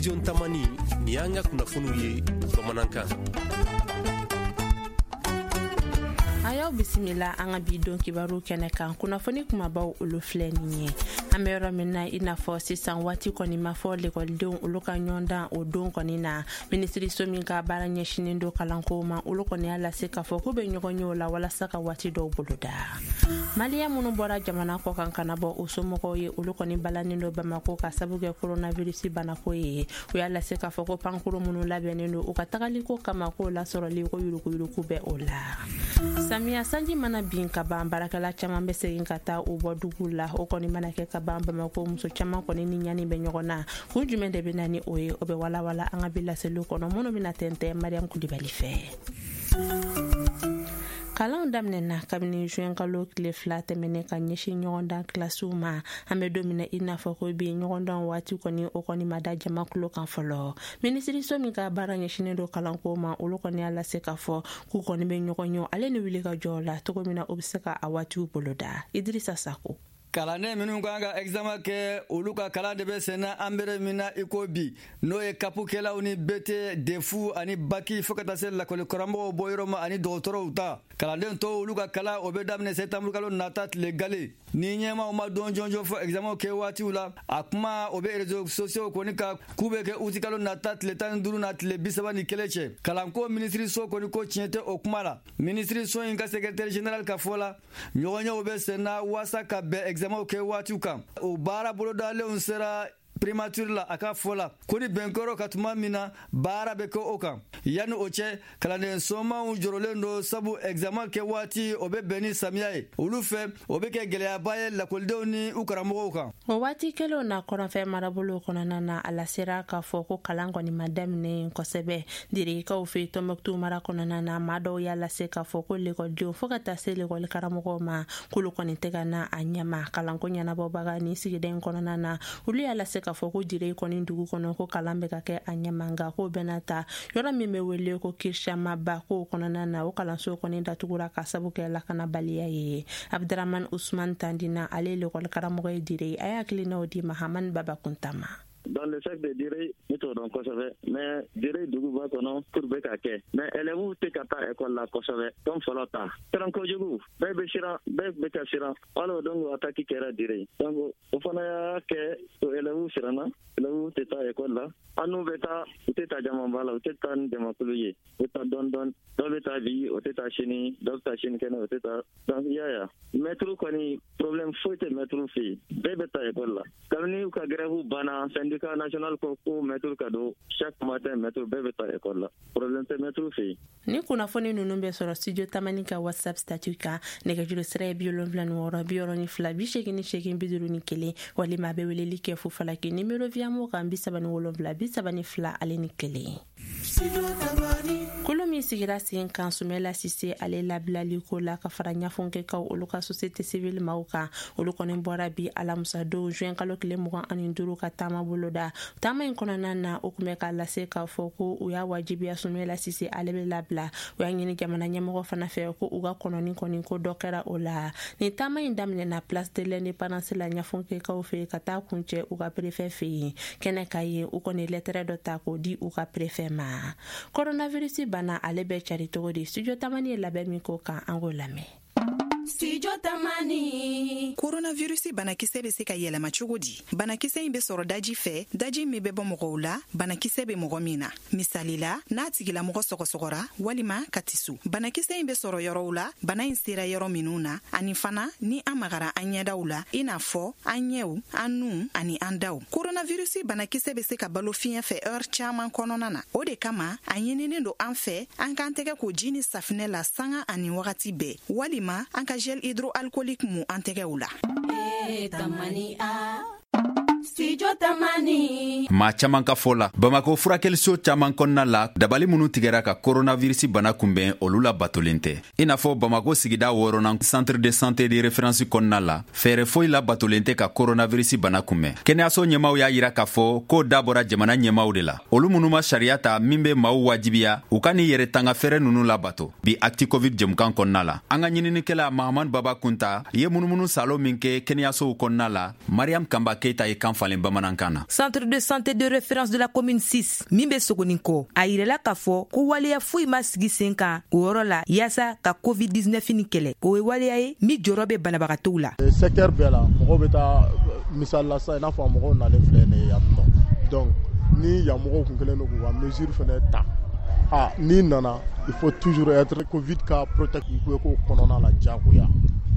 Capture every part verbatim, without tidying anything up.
studio Tamani ni yanga kunnafoniw ye bamanankan. Ayaw bisimila an ka bi don kibaru kɛnɛ kan kunnafoni kumabaw olu filɛ nin ye. An bɛ yɔrɔ min na i n'a fɔ sisan waati kɔni ma fɔ lekɔlidenw olu ka ɲɔgɔndan o don kɔni na minisiriso min ka baara ɲɛsinen don kalanko ma olu kɔni y'a lase k'a fɔ k'u bɛ ɲɔgɔn ye o la walasa ka waati dɔw boloda. Maliya minnu bɔra jamana kɔ kan kana bɔ o somɔgɔw ye olu kɔni balannen don Bamako ka sabu kɛ coronavirus banako ye. U y'a lase k'a fɔ ko pankuru minnu labɛnnen don u ka tagaliko kama k'o lasɔrɔli ko yuruguyurugu bɛ o la. Samiya sanji mana bin ka ban barakɛla caman bɛ segin ka taa u bɔ dugu la o kɔni mana kɛ ka ban Bamako muso caman kɔni ni ɲani bɛ ɲɔgɔn na kun jumɛn de bɛ na ni o ye o bɛ walawala an ka bi laseliw kɔnɔ minnu bɛna tɛntɛn Mariam Kulibali fɛ. Kalan daminɛna kabini juin kalo tile fila tɛmɛnen ka ɲɛsin ɲɔgɔndan kilasiw ma an bɛ don min na i n'a fɔ ko bi ɲɔgɔndan waati kɔni o kɔni ma da jamatulo kan fɔlɔ. Minisiriso min ka baara ɲɛsinen don kalanko ma olu kɔni y'a lase k'a fɔ k'u kɔni bɛ ɲɔgɔn ye ale ni wuli ka jɔ la cogo min na o bɛ se ka a waatiw boloda. Idrissa Sako. Kalanden minnu kan ka examen kɛ olu ka kalan de bɛ senna an bere min na iko bi n'o ye kapukɛlaw ni B T defu ani baki fo ka taa se lakɔli karamɔgɔw bɔ yɔrɔ ma ani dɔgɔtɔrɔw ta. Kalanden tɔw olu ka kalan o bɛ daminɛ septembre kalo nata tile gale ni ɲɛmaw ma dɔn jɔnjɔn fɔ examen kɛ waatiw la a kuma o bɛ réseaux sociaux kɔni ka k'u bɛ kɛ uti kalo nata tile tan ni duuru na tile bi saba ni kelen cɛ. Kalanko minisiriso kɔni ko tiɲɛ tɛ o kuma la. Minisiriso in ka secrétaire général ka fɔ la ɲɔgɔnyew bɛ senna waasa ka bɛn examen ke waatiw kan o baara bolodalenw sera primature la a ka fɔ la ko ni bɛnkɔrɔ ka tuma min na baara bɛ kɛ o kan yanni o cɛ kalanden somaw jɔrɔlen don sabu examen kɛ waati o bɛ bɛn ni samiya ye olu fɛ o bɛ kɛ gɛlɛyaba ye lakɔlidenw ni u karamɔgɔw kan. O waati kelenw na kɔrɔnfɛ marabolo kɔnɔna na a lasera k'a fɔ ko kalan kɔni ma daminɛ kosɛbɛ dirikaw fɛ Tɔnbɔkutu mara kɔnɔna na maa dɔw y'a lase k'a fɔ ko lekɔlidenw fo ka taa se lekɔli karamɔgɔw ma k'olu kɔni tɛ ka na a ɲɛma kalanko ɲɛnabɔbaga ni sigida in kɔnɔna na olu y'a lase k'a fɔ ko jire kɔni dugu kɔnɔ ko kalan bɛ ka kɛ a ɲɛma nka ko bɛna ta yɔrɔ min bɛ wele ko Kirishama ko kɔnɔna na o kalanso kɔni datugura ka sabu kɛ lakanabaliya ye. Abdraman Usman Tandina ale lekɔli karamɔgɔ ye dire a y'a hakilinaw di Mahamani Baba Kuntama. Dans le secteur de Direy, nous sommes kosɛbɛ mais Direy duguba kɔnɔ pour bɛ ka kɛ mais élèves tɛ ka taa école la kosɛbɛ comme fɔlɔ ta tɛrɛn kojugu bɛɛ bɛ siran bɛɛ bɛ ka siran wala donc attaque kɛra Direy donc o fana y'a kɛ o élèves siranna élèves tɛ taa école la an n'u bɛ taa u tɛ taa jamaba la u tɛ taa ni jamakulu ye u bɛ taa dɔɔni dɔɔni dɔw bɛ taa bi o tɛ taa sini dɔw bɛ taa sini kɛnɛ o tɛ taa donc i y'a ye maître kɔni problème foyi tɛ maître fɛ yen bɛɛ bɛ taa école la kabini u ka grève banna syndicat national ko ko maître ka don chaque matin maître bɛɛ bɛ taa école la problème tɛ maître fɛ yen. Ni kunnafoni ninnu bɛ sɔrɔ studio Tamani ka WhatsApp statut kan nɛgɛjuru sira ye bi wolonwula ni wɔɔrɔ bi wɔɔrɔ ni fila bi seegin ni seegin bi duuru ni kelen walima a bɛ weleli kɛ fu falaki numéro viamo kan bi saba ni wolonwula bi saba ni fila ale ni kelen. Kolo min sigira sen kan Sumela Sise ale labilali ko la ka fara ɲafonkɛkaw olu ka société civile maw kan olu kɔni bɔra bi alamusa don juin kalo tile mugan ani duuru ka taama boloda taama in kɔnɔna na o kun bɛ k'a lase k'a fɔ ko u y'a wajibiya Sumela Sise ale bɛ labila u y'a ɲini jamana ɲɛmɔgɔ fana fɛ ko u ka kɔnɔni kɔni ko dɔ kɛra o la ni taama in daminɛna place de l'indépendance la ɲafonkɛkaw fɛ ka taa kuncɛ u ka préfet fɛ yen kɛnɛ ka ye u kɔni lettre dɔ ta k'o di u ka préfet ma. Coronavirus bana ale bɛ cari cogo di studio Tamani ye labɛn min ko kan an k'o lamɛn. Studio Tamani. Coronavirus banakisɛ bɛ se ka yɛlɛma cogo di? Banakisɛ in bɛ sɔrɔ daji fɛ, daji min bɛ bɔ mɔgɔw la, banakisɛ bɛ mɔgɔ min na. Misali la, n'a tigila mɔgɔ sɔgɔsɔgɔra walima ka tisu. Banakisɛ in bɛ sɔrɔ yɔrɔw la, bana in sera yɔrɔ minnu na, ani fana ni an magara an ɲɛdaw la, i n'a fɔ an ɲɛw, an nu ani an daw. Coronavirus banakisɛ bɛ se ka balo fiɲɛ fɛ heure caman kɔnɔna na. O de kama, a ɲininen don an fɛ, an k'an tɛgɛ ko ji ni safinɛ la sanga ani wagati bɛɛ, walima an ka gel hydroalcoolique mu an tɛgɛw la. Eh, Tamani a Studio Tamani. Maa caman ka fɔ la Bamako furakɛliso caman kɔnɔna la dabali minnu tigɛra ka coronavirus bana kunbɛn olu la batolen tɛ. I n'a fɔ Bamako sigida wɔɔrɔnan centre de santé de référence kɔnɔna la fɛɛrɛ foyi la batolen tɛ ka coronavirus bana kunbɛn. Kɛnɛyaso ɲɛmaw y'a yira k'a fɔ k'o dabɔra jamana ɲɛmaw de la. Olu minnu ma sariya ta min bɛ maaw wajibiya u ka ni yɛrɛ tanga fɛɛrɛ ninnu labato. Bi acti covid jɛmukan kɔnɔna la an ka ɲininikɛla Mahamani Baba Kunta ye munumunu salo min kɛ kɛnɛyasow kɔnɔna la Mariam Kamba Keita ye kan falen bamanankan na. Centre de santé de référence de la commune six min be sogonin kɔ a yirɛla k'a fɔ ko waleya foyi ma sigi sen kan o yɔrɔ la yaasa ka covid dix-neuf ni kɛlɛ o ye waleya ye min jɔrɔ be banabagatɔw la. secteur bɛɛ la mɔgɔw bɛ taa misali la sa i n'a fɔ mɔgɔw nalen filɛ nin ye yan nɔ donc ni yan mɔgɔw kun kelen don k'u ka mesure fɛnɛ ta ah ni nana il faut toujours être covid ka protect ko kɔnɔna la jagoya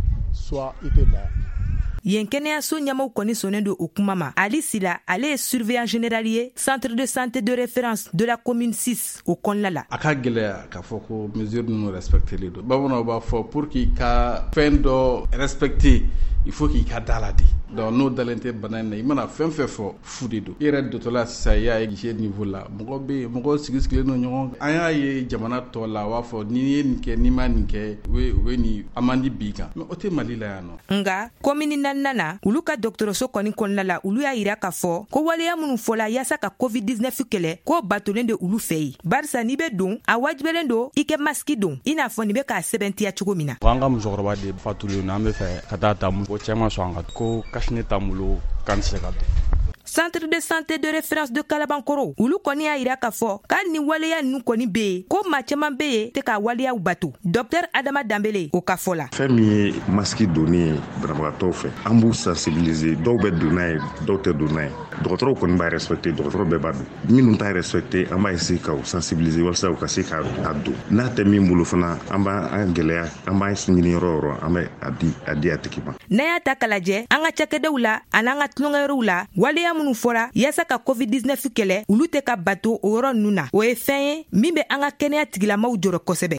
soit i tɛ la. yen kɛnɛyaso ɲɛmaw kɔni sonnen do o kuma ma ali sila ale ye surveillant général ye centre de santé de référence de la commune six o kɔnɔna la. a ka gɛlɛya k'a fɔ ko mesure ninnu respectelen don bamananw b'a fɔ pour k'i ka fɛn dɔ respecter il faut k'i ka da la de donc n'o dalen tɛ bana in na i mana fɛn fɛn fɔ fu de don i yɛrɛ dɔtɔla sisan i y'a ye guichet niveau la mɔgɔ bɛ yen mɔgɔ sigi sigilen don ɲɔgɔn an y'a ye jamana tɔ la a b'a fɔ n'i ye nin kɛ n'i ma nin kɛ u bɛ nin a man di bi kan mais o tɛ Mali la yan nɔ. nka commune naaninan na olu ka dɔgɔtɔrɔso kɔni kɔnɔna la olu y'a yira k'a fɔ ko waleya minnu fɔla yaasa ka covid dix-neuf kɛlɛ k'o batolen de olu fɛ yen barisa n'i bɛ don a wajibɛlen don i kɛ masiki don i n'a fɔ nin bɛ k'a sɛbɛntiya cogo min na. an ka musokɔrɔba de fatulen don an bɛ fɛ ka taa ta o cɛ ma sɔn an ka ko kasine t'an bolo k'an tɛ se ka don. Centre de santé de référence de Kalabankoro olu kɔni y'a yira k'a fɔ k'ali ni waleya ninnu kɔni bɛ yen ko maa caman bɛ yen tɛ ka waleyaw bato docteur Adama Dambele o ka fɔ la. fɛn min ye masiki donni ye banabagatɔw fɛ an b'u sensibiliser dɔw bɛ don n'a ye dɔw tɛ don n'a ye dɔgɔtɔrɔw kɔni b'a respecter dɔgɔtɔrɔ bɛɛ b'a don minnu t'a respecter an b'a essayer ka sensibiliser walasa u ka se ka a don n'a tɛ min bolo fana an b'a an gɛlɛya an b'a ɲini yɔrɔ o yɔrɔ an bɛ a di a di a tigi ma. n'a y'a ta k'a lajɛ an ka cakɛdaw la ani an ka tulonkɛyɔrɔw la waleya minnu fɔra yaasa ka covid dix-neuf kɛlɛ olu tɛ ka bato o yɔrɔ ninnu na o ye fɛn ye min bɛ an ka kɛnɛya tigilamaw jɔrɔ kosɛbɛ.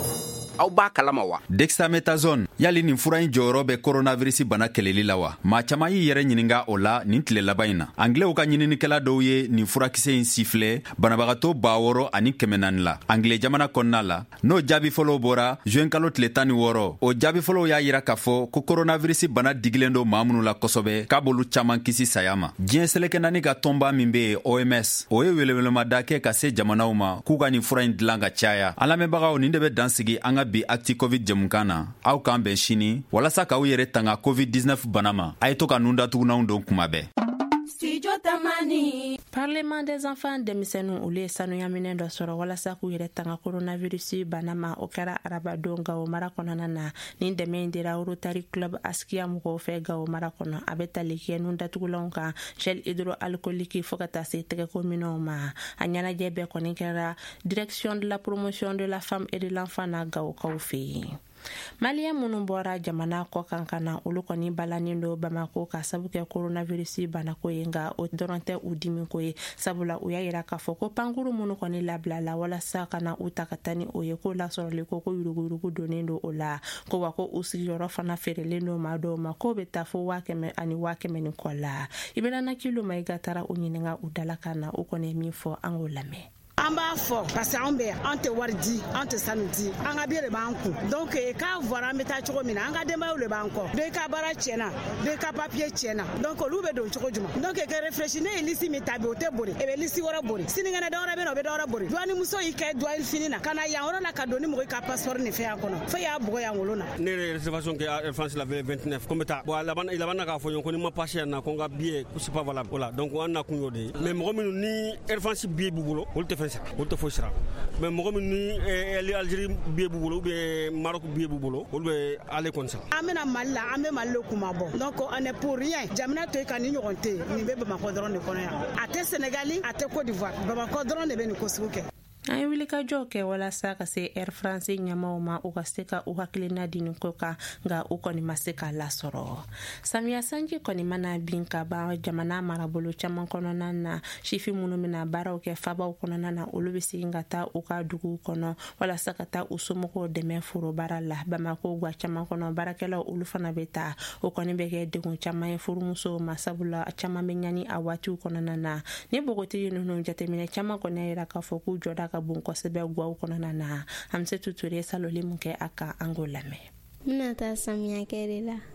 aw b'a kalama wa dexamethasone yali nin fura in jɔyɔrɔ bɛ coronavirus bana kɛlɛli la wa maa caman y'i yɛrɛ ɲininga o la nin tile laban in na anglɛw ka ɲininikɛla dɔw ye nin furakisɛ in sifilɛ banabagatɔ b'a wɔɔrɔ ani kɛmɛ naani la anglɛ jamana kɔnɔna la n'o jaabi fɔlɔw bɔra juin kalo tile tan ni wɔɔrɔ o jaabi fɔlɔw y'a yira k'a fɔ ko coronavirus bana digilen do maa minnu la kosɛbɛ k'a b'olu caman kisi saya ma diɲɛ seleke naani ka tɔnba min be yen O M S o ye welewelemada kɛ ka se jamanaw ma k'u ka nin fura in dilan ka caya an lamɛnbagaw nin de bɛ dansigi an ka bi acti covid jamukan na aw k'an bɛn sini walasa k'aw yɛrɛ tanga covid dix-neuf bana ma a ye to ka nun datugunanw don kuma bɛɛ. Parlement des enfants denmisɛnninw olu ye sanuyaminɛ dɔ sɔrɔ walasa k'u yɛrɛ tanga coronavirus bana ma o kɛra arabadon Gawo mara kɔnɔna na ni dɛmɛ in dira Rotary Club Askia mɔgɔw fɛ Gawo mara kɔnɔ a bɛ tali kɛ nun datugulanw kan gel hydroalcoolique fo ka taa se tɛgɛko minɛnw ma a ɲɛnajɛ bɛɛ kɔni kɛra direction de la promotion de la femme et de l'enfant na Gawo kaw fɛ yen. Malien minnu bɔra jamana kɔ kan ka na olu kɔni balanin do Bamako ka sabu kɛ coronavirus banako ye nka o dɔrɔn tɛ u dimi ko ye sabula u y'a yira k'a fɔ ko pankuru minnu kɔni labila la walasa ka na u ta ka taa ni o ye ko lasɔrɔli ko ko yuruguyurugu donnen do o la ko wa ko u sigiyɔrɔ fana feerelen do maa dɔw ma ko bɛ taa fo waa kɛmɛ ani waa kɛmɛ ni kɔ la i bɛna na kilo ma i ka taara u ɲininka u dala ka na u kɔni ye min fɔ an k'o lamɛn. An b'a fɔ parce que an bɛ yan an tɛ wari di an tɛ sanu di an ka biye de b'an kun donc k'a fɔra an bɛ taa cogo min na an ka denbayaw de b'an kɔ bɛɛ ka baara tiɲɛna bɛɛ ka papier tiɲɛna donc olu bɛ don cogo jumɛn donc ka réfléchir ne ye liste min ta bi o tɛ bori e bɛ liste wɛrɛ bori sinikɛnɛ dɔ wɛrɛ bɛ na o bɛ dɔ wɛrɛ bori duwani muso y'i kɛ duwani fini na ka na yan yɔrɔ la ka don ni mɔgɔ ka passeport ni fɛn kɔnɔ fo y'a bugɔ yan wolo na. Ne ye réservation kɛ Air France la vingt-neuf ko n bɛ taa bon laban laban na k'a fɔ n ye ko ni ma passe yan na ko n ka billet ko c'est pas valable o la donc an na kun y'o de ye mais mɔgɔ minnu ni Air France billet b'u bolo olu tɛ fɛn sara olu tɛ foyi sara mais mɔgɔ min ni Algérie billet b'u bolo ou bien Maroc billet b'u bolo olu bɛ ale kɔni sara. An bɛna Mali la an bɛ Mali le kuma bɔ donc on est pour rien jamana to yen ka ni ɲɔgɔn tɛ yen nin bɛ Bamakɔ dɔrɔn de kɔnɔ yan a tɛ Sénégali a tɛ Côte d'Ivoire Bamakɔ dɔrɔn de bɛ nin ko sugu kɛ. An ye wuli ka jɔ kɛ walasa ka se Air France ɲɛmaw ma u ka se ka u hakilina di nin ko kan nka u kɔni ma se k'a lasɔrɔ. Samiya sanji kɔni mana bin ka ban jamana marabolo caman kɔnɔna na sifin minnu bɛna baaraw kɛ fabaw kɔnɔna na olu bɛ segin ka taa u ka duguw kɔnɔ walasa ka taa u somɔgɔw dɛmɛ foro baara la Bamako gwa caman kɔnɔ baarakɛlaw olu fana bɛ taa o kɔni bɛ kɛ degun caman ye furumusow ma sabula caman bɛ ɲani a waatiw kɔnɔna na ni bogotigi ninnu jateminɛ caman kɔni y'a yira k'a fɔ k'u jɔda ka bon kosɛbɛ gwaw kɔnɔna na Hamsetu Ture saloli mun kɛ a kan an k'o lamɛn. Mina taa samiyakɛ de la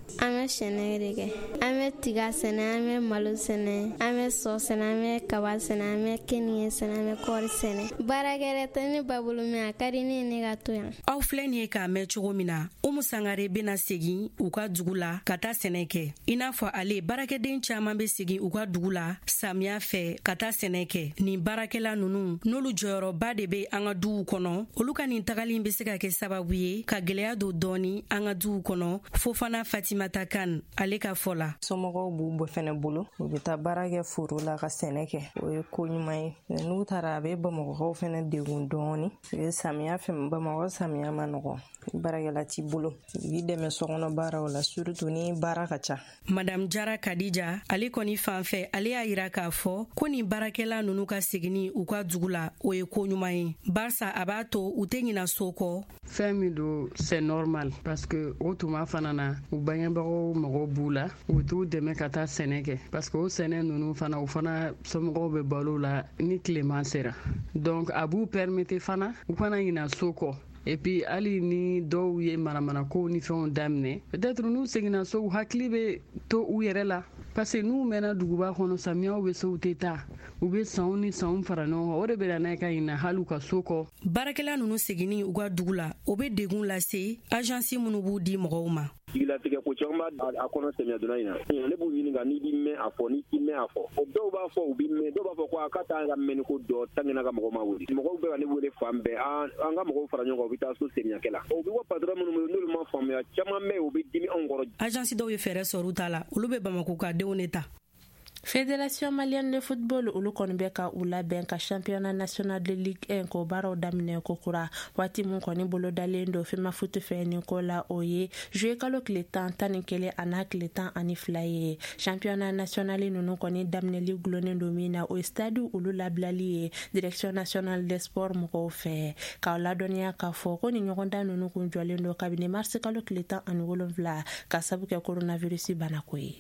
An bɛ sɛnɛ de kɛ. An bɛ tiga sɛnɛ, an bɛ malo sɛnɛ, an bɛ sɔ sɛnɛ, an bɛ kaba sɛnɛ, an bɛ keninge sɛnɛ, an bɛ kɔɔri sɛnɛ. Baarakɛla tɛ ne ba bolo mɛ a ka di ne ye ne ka to yan. Aw filɛ nin ye k'a mɛn cogo min na, Umu Sangare bɛna segin u ka dugu la ka taa sɛnɛ kɛ. I n'a fɔ ale baarakɛden caman bɛ segin u ka dugu la samiya fɛ ka taa sɛnɛ kɛ. Nin baarakɛla ninnu n'olu jɔyɔrɔba de bɛ an ka duw kɔnɔ. Olu ka nin tagali bɛ se ka kɛ sababu ye ka gɛlɛya don dɔɔni an ka duw kɔnɔ. Fofana Fatimata Kan ale ka fɔ la. Somɔgɔw b'u bɔ fɛnɛ bolo u bɛ taa baara kɛ foro la ka sɛnɛ kɛ. O ye ko ɲuman ye. N'u taara a bɛ Bamakɔkaw fɛnɛ degun dɔɔni. Samiya fɛ Bamakɔ samiya ma nɔgɔ. Baarakɛla t'i bolo. I dɛmɛ sɔkɔnɔ baaraw la surtout ni baara ka ca. Madame Jara Kadija ale kɔni fanfɛ ale y'a yira k'a fɔ ko nin baarakɛla ninnu ka seginni u ka dugu la o ye ko ɲuman ye. Barisa a b'a to u tɛ ɲina so kɔ. Fɛn min don c'est normal parce que o tuma fana na u bangebagaw mɔgɔw b'u la u t'u dɛmɛ ka taa sɛnɛ kɛ parce que o sɛnɛ ninnu fana u fana somɔgɔw bɛ balo la ni tilema sera donc a b'u permettre fana u kana ɲina so kɔ. Et puis hali ni dɔw ye manamanako ni fɛnw daminɛ peut-être n'u seginna so u hakili bɛ to u yɛrɛ la parce que n'u mɛnna duguba kɔnɔ samiyaw bɛ se u tɛ taa u bɛ sanw ni sanw fara ɲɔgɔn kan o de bɛ na n'a ye ka ɲina hali u ka so kɔ. Baarakɛla ninnu seginni u ka dugu la o bɛ degun lase agence minnu b'u di mɔgɔw ma. Jigilatigɛ ko caman a kɔnɔ samiya donna in na ne b'u ɲininka n'i b'i mɛn a fɔ ni i mɛn a fɔ o dɔw b'a fɔ u b'i mɛn dɔw b'a fɔ ko a ka taa an ka mɛnni ko dɔ tangena ka mɔgɔw ma wele mɔgɔw bɛ ka ne wele fan bɛɛ an ka mɔgɔw fara ɲɔgɔn kan u bɛ taa so samiyakɛ la o bɛ bɔ patron minnu bolo n'olu ma faamuya caman bɛ u bɛ dimi anw kɔrɔ. Agence dɔw ye fɛɛrɛ sɔrɔ u ta la olu bɛ Bamako ka denw de ta. Fédération malienne de football olu kɔni bɛ ka u labɛn ka championnat national de ligue un ko baaraw daminɛ ko kura waati mun kɔni bolo dalen do fema foot fɛ ni ko la o ye jouer kalo tile tan tan ni kelen a n'a tile tan ani fila ye championnat national ninnu kɔni daminɛli gulonnen do min na o ye stade olu labilali ye direction nationale des sports mɔgɔw fɛ k'aw ladɔnniya k'a fɔ ko ni ɲɔgɔndan ninnu kun jɔlen do kabini mars kalo tile tan ani wolonwula ka sabu kɛ coronavirus banako ye.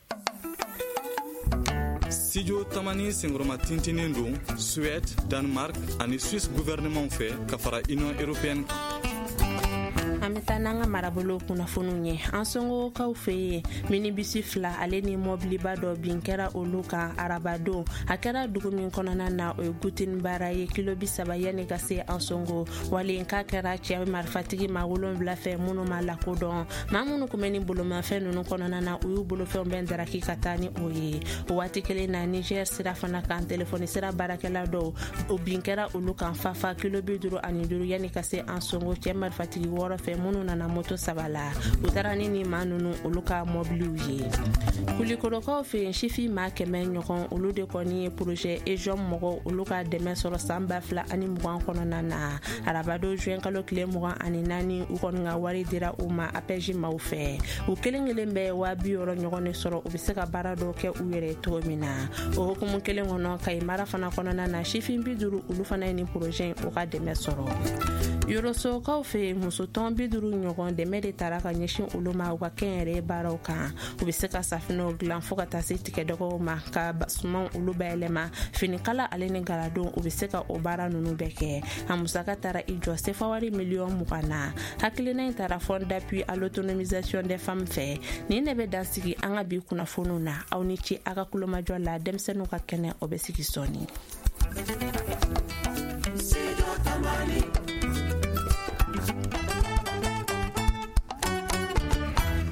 Studio Tamani Sengroma tintinin don Suède, Danemark ani Suisse gouvernement fɛ ka fara Union européenne. An bɛ taa n'an ka marabolo kunnafoniw ye an sɔngɔkaw fɛ yen minibisi fila ale ni mɔbiliba dɔ bin kɛra olu kan arabadon a kɛra dugu min kɔnɔna na o ye Gutini baara ye kilo bi saba yanni ka se an sɔngɔ walen k'a kɛra cɛ marifatigi ma wolonwula fɛ minnu ma lakodɔn maa minnu kun bɛ ni bolomafɛn ninnu kɔnɔna na u y'u bolofɛnw bɛɛ daraki ka taa ni o ye o waati kelen na Niger sira fana kan telefɔni sira baarakɛla dɔw o bin kɛra olu kan fafa kilo bi duuru ani duuru yanni ka se an sɔngɔ cɛ marifatigi wɔɔrɔ fɛ minnu nana moto saba la u taara ni ni maa ninnu olu ka mɔbiliw ye kulikorokaw fɛ yen sifi maa kɛmɛ ɲɔgɔn olu de kɔni ye projet ejon mɔgɔw olu ka dɛmɛ sɔrɔ san ba fila ani mugan kɔnɔna na arabado juin kalo tile mugan ani naani u kɔni ka wari dira u ma A P J maaw fɛ u kelen kelen bɛ waa bi wɔɔrɔ ɲɔgɔn de sɔrɔ u bɛ se ka baara dɔw kɛ u yɛrɛ cogo min na o hukumu kelen kɔnɔ Kayi mara fana kɔnɔna na sifin bi duuru olu fana ye ni projet u ka dɛmɛ sɔrɔ yorosokaw fɛ yen muso tɔn bi duuru ɲɔgɔn dɛmɛ de taara ka ɲɛsin olu ma u ka kɛnyɛrɛ baaraw kan u bɛ se ka safinɛw dilan fo ka taa se tigɛdɔgɔw ma ka sumanw olu bayɛlɛma finikala ale ni galadon u bɛ se ka o baara ninnu bɛɛ kɛ a musaka taara i jɔ sefawari miliyɔn mugan na hakilina in taara fond d'appui à l'autonomisation des femmes fɛ nin de bɛ dansigi an ka bi kunnafoniw na aw ni ci a ka kulomajɔ la denmisɛnninw ka kɛnɛ o bɛ sigi sɔɔni.